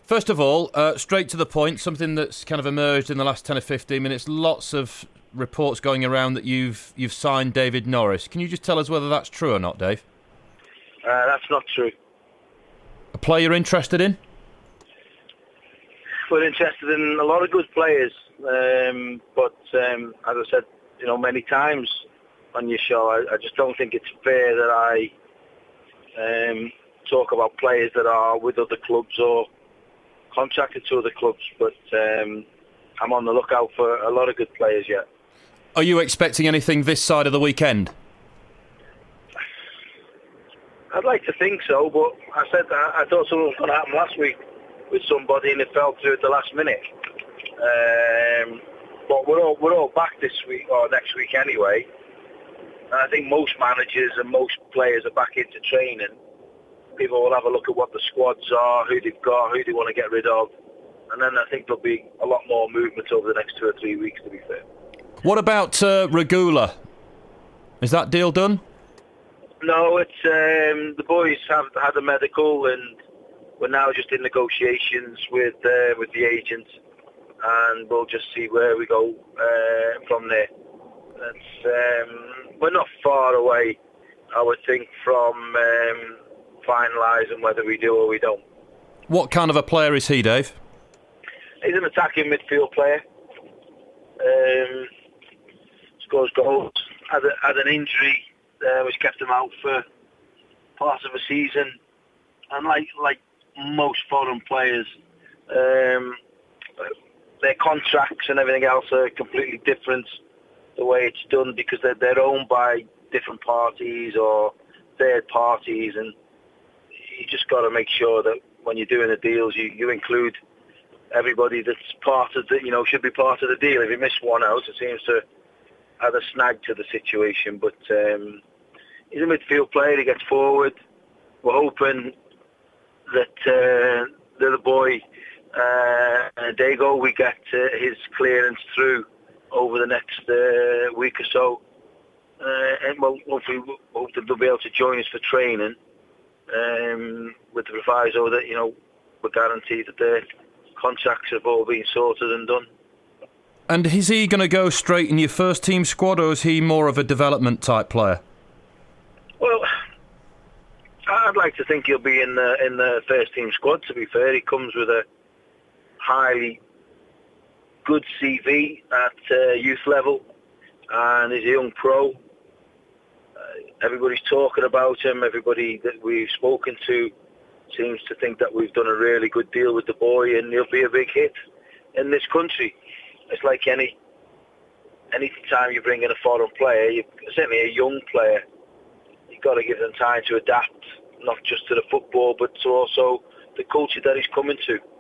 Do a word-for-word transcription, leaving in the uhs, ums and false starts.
First of all, uh, straight to the point, something that's kind of emerged in the last ten or fifteen minutes. Lots of reports going around that you've you've signed David Norris. Can you just tell us whether that's true or not, Dave? Uh, that's not true. A player you're interested in? We're interested in a lot of good players, um, but um, as I said, you know, many times on your show, I, I just don't think it's fair that I um, talk about players that are with other clubs or contracted to other clubs, but um, I'm on the lookout for a lot of good players yet. Are you expecting anything this side of the weekend? I'd like to think so, but I said that I thought something was going to happen last week with somebody and it fell through at the last minute. Um, but we're all we're all back this week or next week anyway. And I think most managers and most players are back into training. People will have a look at what the squads are, who they've got, who they want to get rid of. And then I think there'll be a lot more movement over the next two or three weeks, to be fair. What about uh, Regula? Is that deal done? No, it's um, the boys have had a medical and we're now just in negotiations with uh, with the agent, and we'll just see where we go uh, from there. It's, um, we're not far away, I would think, from um, finalising whether we do or we don't. What kind of a player is he, Dave? He's an attacking midfield player. Um, scores goals. Had, a, had an injury uh, which kept him out for part of a season. And like like most foreign players, um, their contracts and everything else are completely different the way it's done because they're, they're owned by different parties or third parties, and you just got to make sure that when you're doing the deals, you, you include everybody that's part of the, you know, should be part of the deal. If you miss one out, it seems to add a snag to the situation. But um, he's a midfield player. He gets forward. We're hoping that uh, the other boy, uh, Dago, we get uh, his clearance through over the next uh, week or so. Uh, and we'll hopefully hope that they'll be able to join us for training um, with the proviso that, you know, we're guaranteed that their contracts have all been sorted and done. And is he going to go straight in your first team squad, or is he more of a development type player? Well, I'd like to think he'll be in the in the first team squad. To be fair, he comes with a highly good C V at uh, youth level, and he's a young pro. Uh, everybody's talking about him. Everybody that we've spoken to seems to think that we've done a really good deal with the boy, and he'll be a big hit in this country. It's like any any time you bring in a foreign player, you, certainly a young player, you've got to give them time to adapt, not just to the football, but to also the culture that he's coming to.